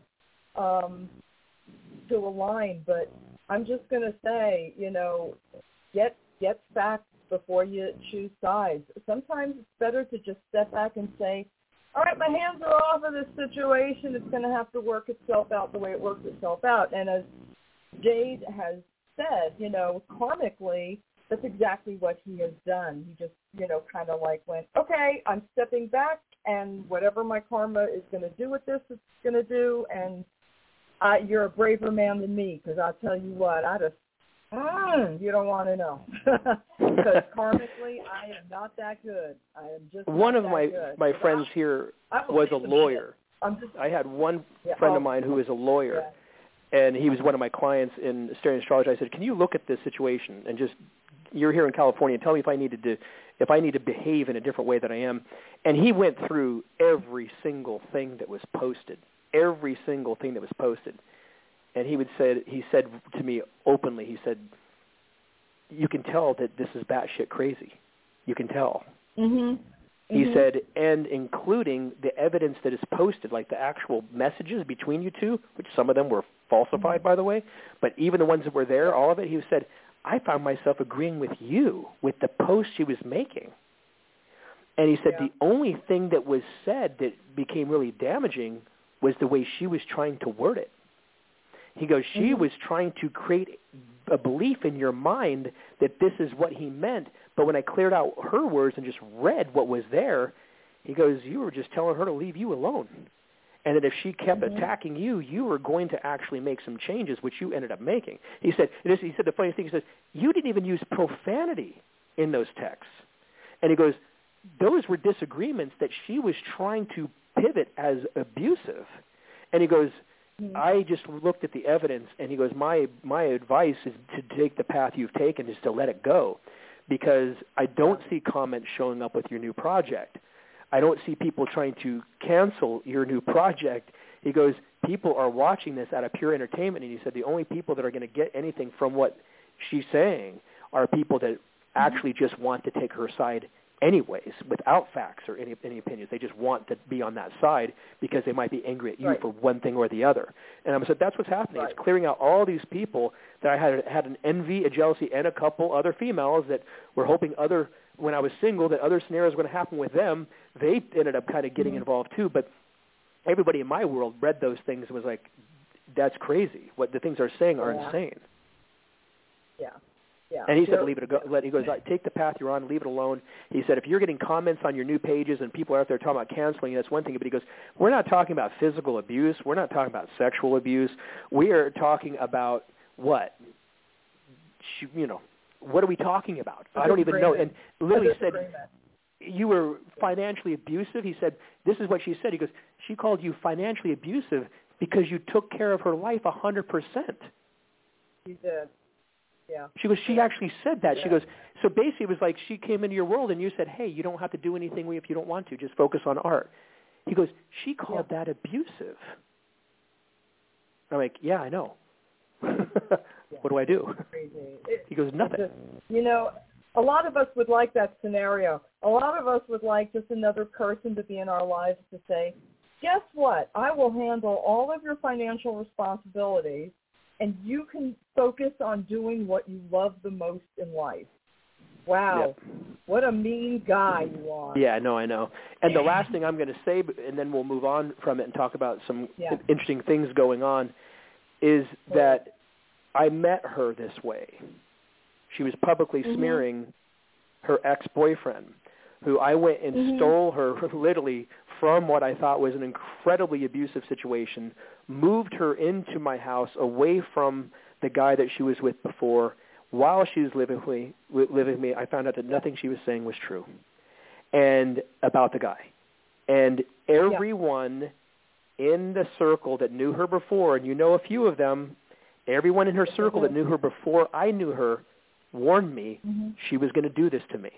to align, but I'm just going to say, get facts before you choose sides. Sometimes it's better to just step back and say, all right, my hands are off of this situation. It's going to have to work itself out the way it works itself out. And as Jade has said, karmically, that's exactly what he has done. He just, kind of like went, okay, I'm stepping back, and whatever my karma is going to do with this, it's going to do, and you're a braver man than me, because I'll tell you what, you don't want to know. Because karmically, I am not that good. I am just one of my friends here was a lawyer. I had one friend of mine who was a lawyer, and he was one of my clients in Sterling Astrology. I said, can you look at this situation and just, you're here in California, and tell me if I need to behave in a different way than I am. And he went through every single thing that was posted, And he said to me openly, he said, you can tell that this is batshit crazy. You can tell. He said, and including the evidence that is posted, like the actual messages between you two, which some of them were falsified, by the way, but even the ones that were there, all of it, he said, I found myself agreeing with you with the posts she was making. And he said the only thing that was said that became really damaging was the way she was trying to word it. He goes, she was trying to create a belief in your mind that this is what he meant, but when I cleared out her words and just read what was there, he goes, you were just telling her to leave you alone. And that if she kept attacking you, you were going to actually make some changes, which you ended up making. He said the funny thing, he says, you didn't even use profanity in those texts. And he goes, those were disagreements that she was trying to pivot as abusive. And he goes, I just looked at the evidence, and he goes, my advice is to take the path you've taken, is to let it go, because I don't see comments showing up with your new project. I don't see people trying to cancel your new project. He goes, people are watching this out of pure entertainment, and he said the only people that are going to get anything from what she's saying are people that actually just want to take her side anyways, without facts or any opinions. They just want to be on that side because they might be angry at you for one thing or the other. And I said, that's what's happening. It's clearing out all these people that I had an envy, a jealousy, and a couple other females that were hoping when I was single, that other scenarios were going to happen with them. They ended up kind of getting involved too. But everybody in my world read those things and was like, that's crazy. What the things they're saying are insane. Yeah. Yeah. And he said, leave it go. He goes, take the path you're on, leave it alone. He said, if you're getting comments on your new pages and people are out there talking about canceling, that's one thing. But he goes, we're not talking about physical abuse. We're not talking about sexual abuse. We are talking about what? What are we talking about? I don't even know. And literally said, you were financially abusive. He said, this is what she said. He goes, she called you financially abusive because you took care of her life 100%. She did. Yeah. She actually said that. She goes, so basically it was like she came into your world and you said, hey, you don't have to do anything if you don't want to. Just focus on art. He goes, she called that abusive. I'm like, yeah, I know. What do I do? He goes, nothing. A lot of us would like that scenario. A lot of us would like just another person to be in our lives to say, guess what? I will handle all of your financial responsibilities, and you can focus on doing what you love the most in life. Wow. What a mean guy you are. Yeah, no, I know. And the last thing I'm going to say, and then we'll move on from it and talk about some interesting things going on, is that I met her this way. She was publicly smearing her ex-boyfriend, who I went and stole her literally from what I thought was an incredibly abusive situation, moved her into my house away from the guy that she was with before. While she was living with me, I found out that nothing she was saying was true and about the guy. And everyone in the circle that knew her before, and you know a few of them, everyone in her circle that knew her before I knew her warned me she was going to do this to me.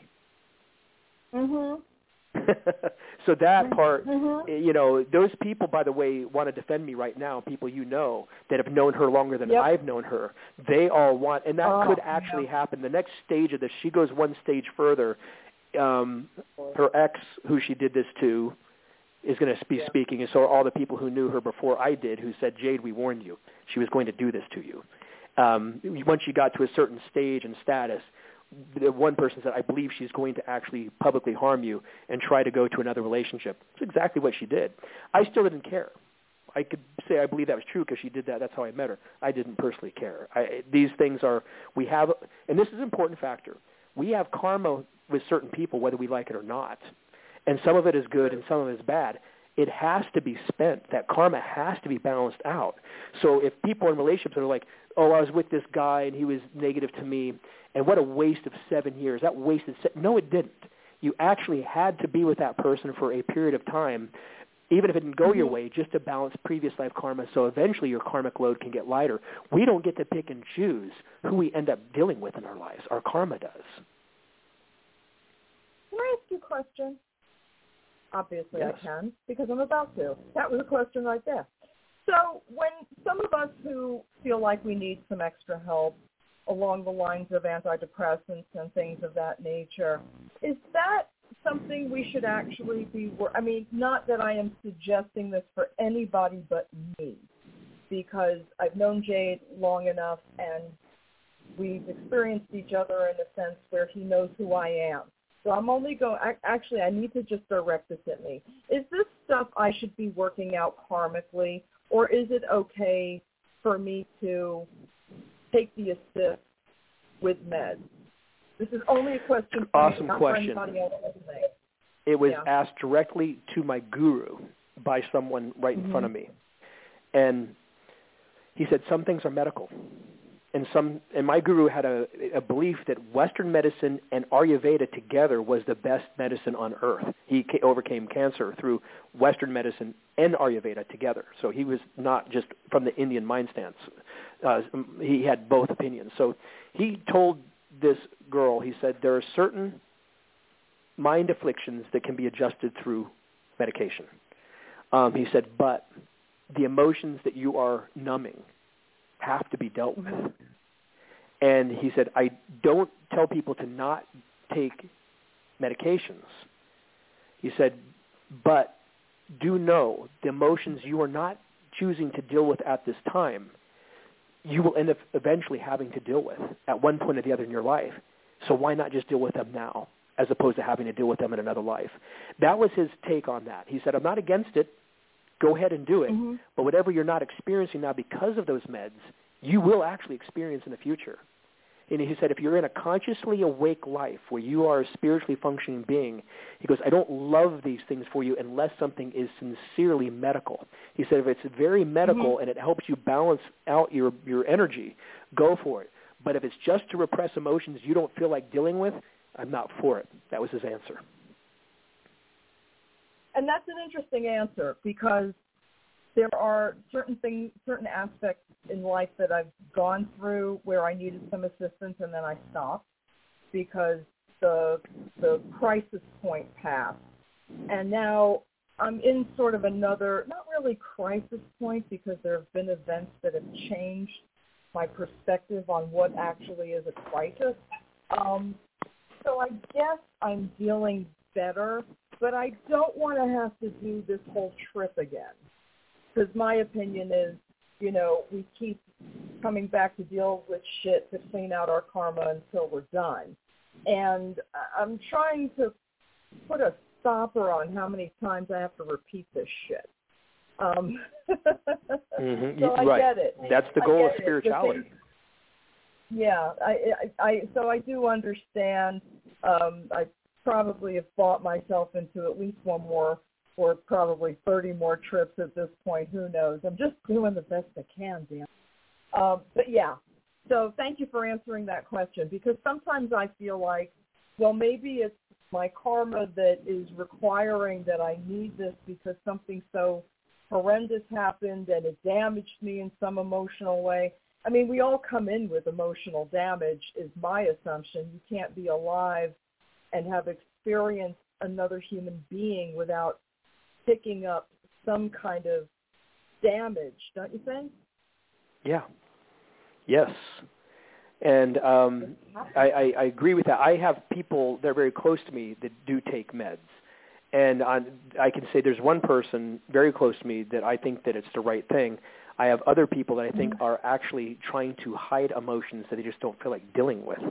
So that part, those people, by the way, want to defend me right now, people that have known her longer than I've known her. They all want, and that could actually happen. The next stage of this, she goes one stage further. Her ex, who she did this to, is going to be speaking, and so are all the people who knew her before I did, who said, Jade, we warned you. She was going to do this to you. Once she got to a certain stage and status, the one person said, I believe she's going to actually publicly harm you and try to go to another relationship. That's exactly what she did. I still didn't care. I could say I believe that was true because she did that. That's how I met her. I didn't personally care. These things we have, and this is an important factor, we have karma with certain people whether we like it or not. And some of it is good and some of it is bad. It has to be spent. That karma has to be balanced out. So if people in relationships are like, oh, I was with this guy and he was negative to me, and what a waste of 7 years. That wasted no, it didn't. You actually had to be with that person for a period of time, even if it didn't go your way, just to balance previous life karma so eventually your karmic load can get lighter. We don't get to pick and choose who we end up dealing with in our lives. Our karma does. Can I ask you a question? Obviously I can, because I'm about to. That was a question right there. So when some of us who feel like we need some extra help along the lines of antidepressants and things of that nature, is that something we should actually be, not that I am suggesting this for anybody but me, because I've known Jade long enough and we've experienced each other in a sense where he knows who I am. So I'm only going, actually, I need to just direct this at me. Is this stuff I should be working out karmically, or is it okay for me to take the assist with meds? This is only a question for awesome me, not question. for anybody else listening. It was asked directly to my guru by someone right in front of me. And he said some things are medical. And my guru had a belief that Western medicine and Ayurveda together was the best medicine on earth. He overcame cancer through Western medicine and Ayurveda together. So he was not just from the Indian mind stance. He had both opinions. So he told this girl, he said, there are certain mind afflictions that can be adjusted through medication. He said, but the emotions that you are numbing have to be dealt with. And he said, I don't tell people to not take medications. He said, but do know the emotions you are not choosing to deal with at this time, you will end up eventually having to deal with at one point or the other in your life. So why not just deal with them now as opposed to having to deal with them in another life? That was his take on that. He said, I'm not against it. Go ahead and do it. But whatever you're not experiencing now because of those meds, you will actually experience in the future. And he said, if you're in a consciously awake life where you are a spiritually functioning being, he goes, I don't love these things for you unless something is sincerely medical. He said, if it's very medical and it helps you balance out your energy, go for it. But if it's just to repress emotions you don't feel like dealing with, I'm not for it. That was his answer. And that's an interesting answer because there are certain aspects in life that I've gone through where I needed some assistance and then I stopped because the crisis point passed. And now I'm in sort of another, not really crisis point because there have been events that have changed my perspective on what actually is a crisis. So I guess I'm dealing better, but I don't want to have to do this whole trip again. Because my opinion is, we keep coming back to deal with shit to clean out our karma until we're done. And I'm trying to put a stopper on how many times I have to repeat this shit. So I get it. That's the goal of spirituality. So I do understand. I probably have bought myself into at least one more or probably 30 more trips at this point. Who knows? I'm just doing the best I can, Dan. But yeah, so thank you for answering that question because sometimes I feel like, well, maybe it's my karma that is requiring that I need this because something so horrendous happened and it damaged me in some emotional way. I mean, we all come in with emotional damage is my assumption. You can't be alive and have experienced another human being without picking up some kind of damage, don't you think? Yeah. Yes. And I agree with that. I have people that are very close to me that do take meds. And I can say there's one person very close to me that I think that it's the right thing. I have other people that I think are actually trying to hide emotions that they just don't feel like dealing with.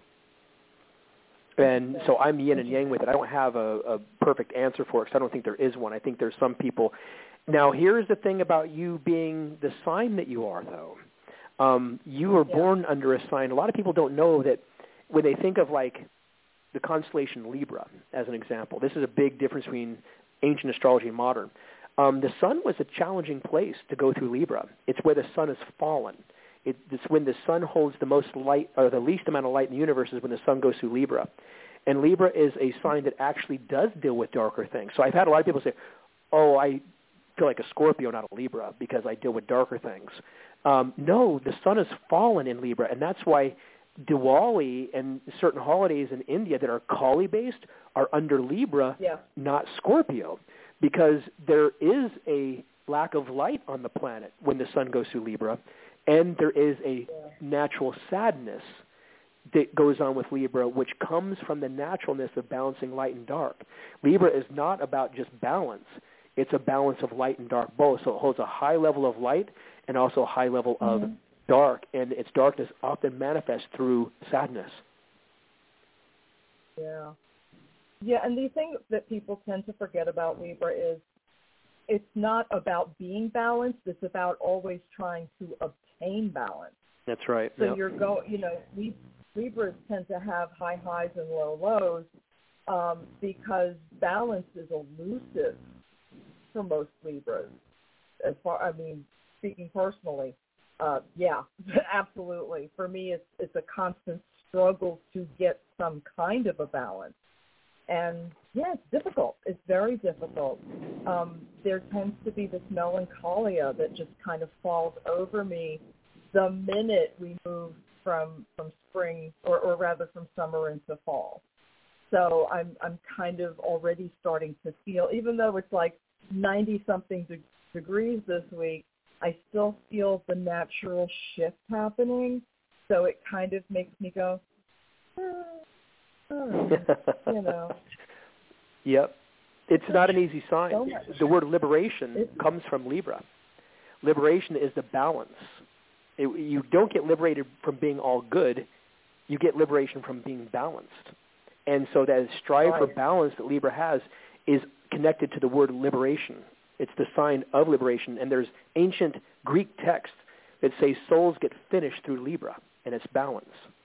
And so I'm yin and yang with it. I don't have a perfect answer for it because I don't think there is one. I think there's some people. Now, here's the thing about you being the sign that you are, though. You were born under a sign. A lot of people don't know that when they think of, like, the constellation Libra, as an example. This is a big difference between ancient astrology and modern. The sun was a challenging place to go through Libra. It's where the sun has fallen. It's when the sun holds the most light, or the least amount of light in the universe is when the sun goes through Libra. And Libra is a sign that actually does deal with darker things. So I've had a lot of people say, oh, I feel like a Scorpio, not a Libra, because I deal with darker things. No, the sun has fallen in Libra, and that's why Diwali and certain holidays in India that are Kali-based are under Libra, not Scorpio, because there is a lack of light on the planet when the sun goes through Libra, and there is a natural sadness that goes on with Libra, which comes from the naturalness of balancing light and dark. Libra is not about just balance. It's a balance of light and dark both. So it holds a high level of light and also a high level of dark, and its darkness often manifests through sadness. Yeah. Yeah, and the thing that people tend to forget about Libra is it's not about being balanced. It's about always trying to obtain balance. That's right. So yep. Libras tend to have high highs and low lows because balance is elusive for most Libras. Speaking personally, yeah, absolutely. For me, it's a constant struggle to get some kind of a balance. And, yeah, it's difficult. It's very difficult. There tends to be this melancholia that just kind of falls over me the minute we move from spring, or rather from summer into fall. So I'm kind of already starting to feel, even though it's like 90-something degrees this week, I still feel the natural shift happening. So it kind of makes me go, you know. Yep. It's not an easy sign. The word liberation comes from Libra. Liberation is the balance. You don't get liberated from being all good. You get liberation from being balanced. And so that strive for balance that Libra has is connected to the word liberation. It's the sign of liberation. And there's ancient Greek texts that say souls get finished through Libra, and it's balance.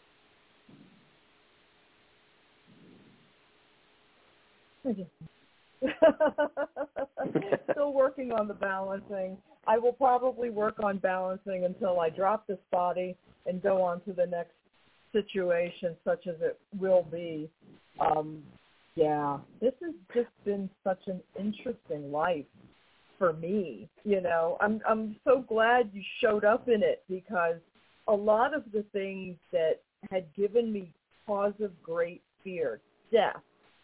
Still working on the balancing. I will probably work on balancing until I drop this body and go on to the next situation, such as it will be. Yeah, this has just been such an interesting life for me. You know, I'm so glad you showed up in it, because a lot of the things that had given me cause of great fear, death,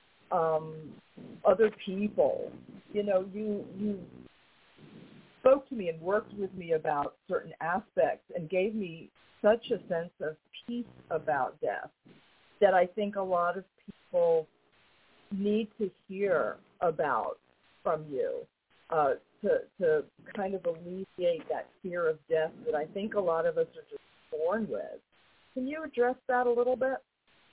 other people, you know, you spoke to me and worked with me about certain aspects and gave me such a sense of peace about death that I think a lot of people need to hear about from you to kind of alleviate that fear of death that I think a lot of us are just born with. Can you address that a little bit?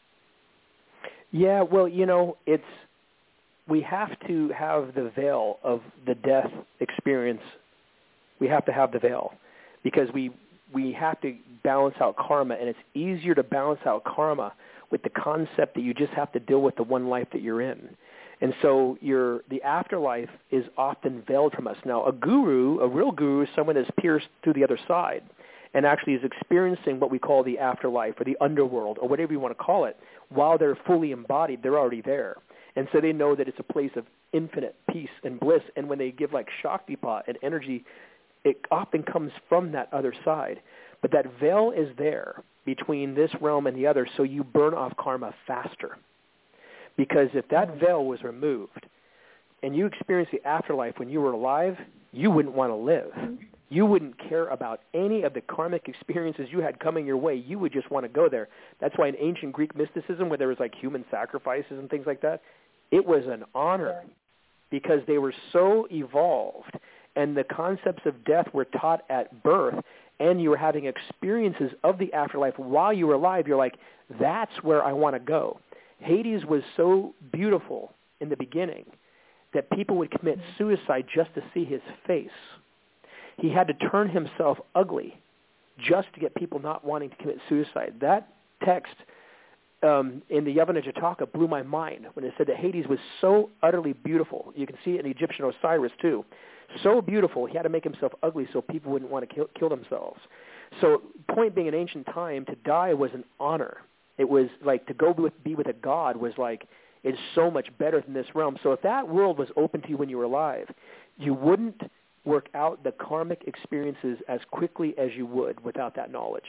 Yeah, well, you know, we have to have the veil of the death experience. We have to have the veil because we have to balance out karma, and it's easier to balance out karma with the concept that you just have to deal with the one life that you're in. And so the afterlife is often veiled from us. Now, a real guru, is someone that's pierced through the other side and actually is experiencing what we call the afterlife or the underworld or whatever you want to call it. While they're fully embodied, they're already there. And so they know that it's a place of infinite peace and bliss. And when they give like Shaktipat and energy, it often comes from that other side. But that veil is there between this realm and the other, so you burn off karma faster. Because if that veil was removed and you experienced the afterlife when you were alive, you wouldn't want to live. You wouldn't care about any of the karmic experiences you had coming your way. You would just want to go there. That's why in ancient Greek mysticism, where there was like human sacrifices and things like that, it was an honor because they were so evolved and the concepts of death were taught at birth, and you were having experiences of the afterlife while you were alive. You're like, that's where I want to go. Hades was so beautiful in the beginning that people would commit suicide just to see his face. He had to turn himself ugly just to get people not wanting to commit suicide. That text in the Yavana Jataka blew my mind when it said that Hades was so utterly beautiful. You can see it in Egyptian Osiris too. So beautiful, he had to make himself ugly so people wouldn't want to kill themselves. So point being, in ancient time, to die was an honor. It was like to go be with a god was like, it's so much better than this realm. So if that world was open to you when you were alive, you wouldn't work out the karmic experiences as quickly as you would without that knowledge.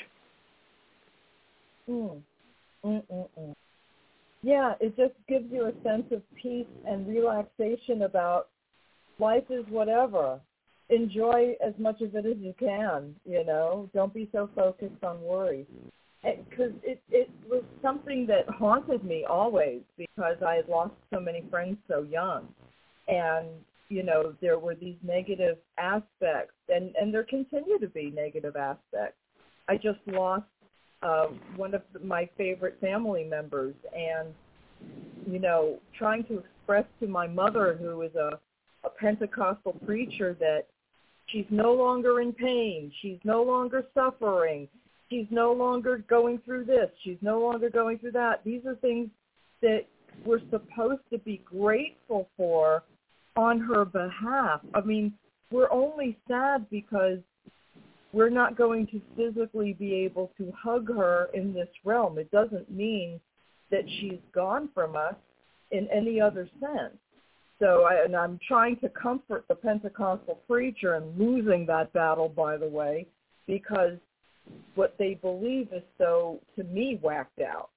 Yeah, it just gives you a sense of peace and relaxation about life is whatever. Enjoy as much of it as you can, you know. Don't be so focused on worry. Because it was something that haunted me always because I had lost so many friends so young. And, you know, there were these negative aspects, and there continue to be negative aspects. I just lost one of my favorite family members, and trying to express to my mother, who is a Pentecostal preacher, that she's no longer in pain. She's no longer suffering. She's no longer going through this. She's no longer going through that. These are things that we're supposed to be grateful for on her behalf. I mean, we're only sad because we're not going to physically be able to hug her in this realm. It doesn't mean that she's gone from us in any other sense. So I'm trying to comfort the Pentecostal preacher in losing that battle, by the way, because what they believe is so, to me, whacked out.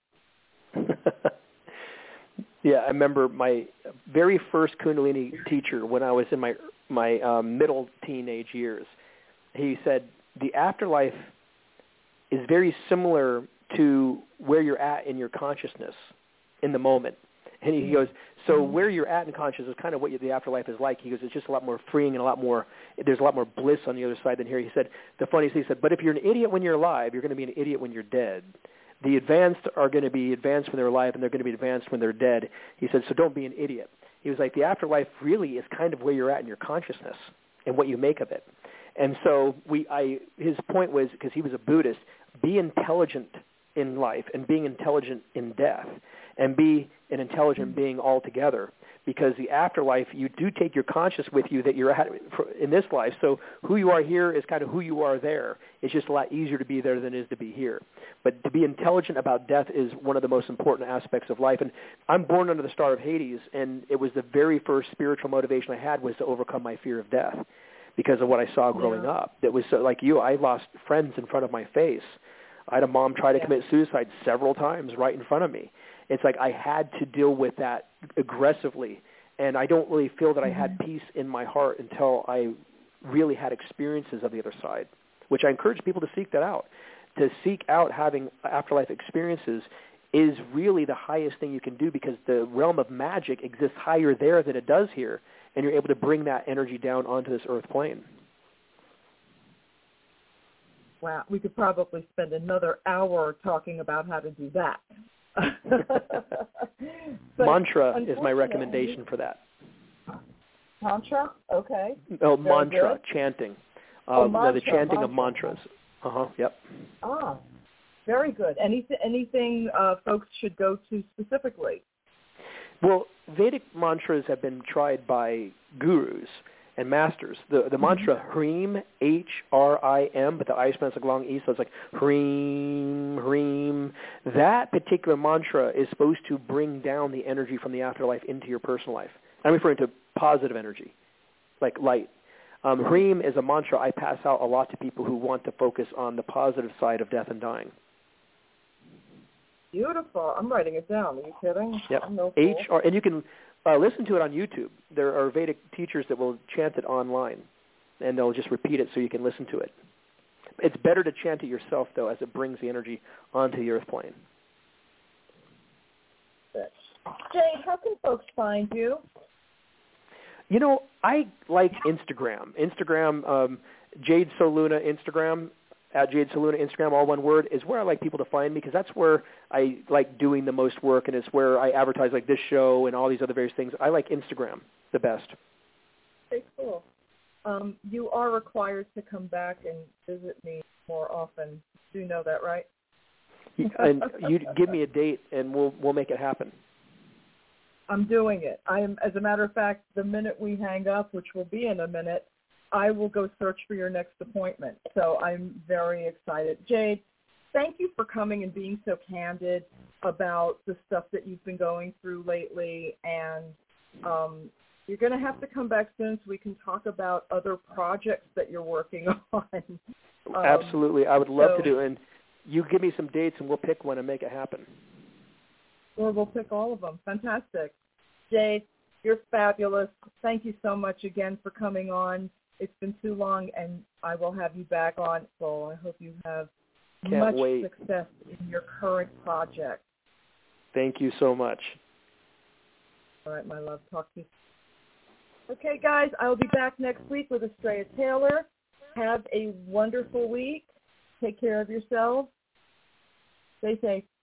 Yeah, I remember my very first Kundalini teacher when I was in my middle teenage years. He said, the afterlife is very similar to where you're at in your consciousness in the moment. And he goes, so where you're at in consciousness is kind of what the afterlife is like. He goes, it's just a lot more freeing and there's a lot more bliss on the other side than here. He said, the funniest thing, he said, but if you're an idiot when you're alive, you're going to be an idiot when you're dead. The advanced are going to be advanced when they're alive, and they're going to be advanced when they're dead. He said, so don't be an idiot. He was like, the afterlife really is kind of where you're at in your consciousness and what you make of it. And so his point was, because he was a Buddhist, be intelligent in life and being intelligent in death, and be an intelligent being altogether, because the afterlife, you do take your conscious with you that you're at in this life. So who you are here is kind of who you are there. It's just a lot easier to be there than it is to be here. But to be intelligent about death is one of the most important aspects of life. And I'm born under the Star of Hades, and it was the very first spiritual motivation I had was to overcome my fear of death because of what I saw growing up. It was so, like you, I lost friends in front of my face. I had a mom try to commit suicide several times right in front of me. It's like I had to deal with that aggressively, and I don't really feel that I had peace in my heart until I really had experiences of the other side, which I encourage people to seek that out. To seek out having afterlife experiences is really the highest thing you can do, because the realm of magic exists higher there than it does here, and you're able to bring that energy down onto this earth plane. Wow, we could probably spend another hour talking about how to do that. Mantra is my recommendation for that. Mantra? Okay. Oh, mantra, good. Chanting. Mantra, the chanting of mantras. Yep. Ah, very good. Anything folks should go to specifically? Well, Vedic mantras have been tried by gurus and masters. The mantra Hreem, H-R-I-M, but the I spells like long E, so it's like Hreem, Hreem. That particular mantra is supposed to bring down the energy from the afterlife into your personal life. I'm referring to positive energy, like light. Hreem is a mantra I pass out a lot to people who want to focus on the positive side of death and dying. Beautiful. I'm writing it down. Are you kidding? Yep. And you can listen to it on YouTube. There are Vedic teachers that will chant it online, and they'll just repeat it so you can listen to it. It's better to chant it yourself, though, as it brings the energy onto the earth plane. Jade, how can folks find you? You know, I like Instagram. Jade Soluna Instagram, at Jade Soluna Instagram, all one word, is where I like people to find me, because that's where I like doing the most work, and it's where I advertise like this show and all these other various things. I like Instagram the best. Okay, cool. You are required to come back and visit me more often. You know that, right? And you give me a date, and we'll make it happen. I'm doing it. As a matter of fact, the minute we hang up, which will be in a minute, I will go search for your next appointment. So I'm very excited. Jade, thank you for coming and being so candid about the stuff that you've been going through lately. And you're going to have to come back soon so we can talk about other projects that you're working on. Absolutely. I would love to do it. And you give me some dates, and we'll pick one and make it happen. Or we'll pick all of them. Fantastic. Jade, you're fabulous. Thank you so much again for coming on. It's been too long, and I will have you back on. So I hope you have much success in your current project. Thank you so much. All right, my love. Talk to you. Okay, guys, I'll be back next week with Estrella Taylor. Have a wonderful week. Take care of yourselves. Stay safe.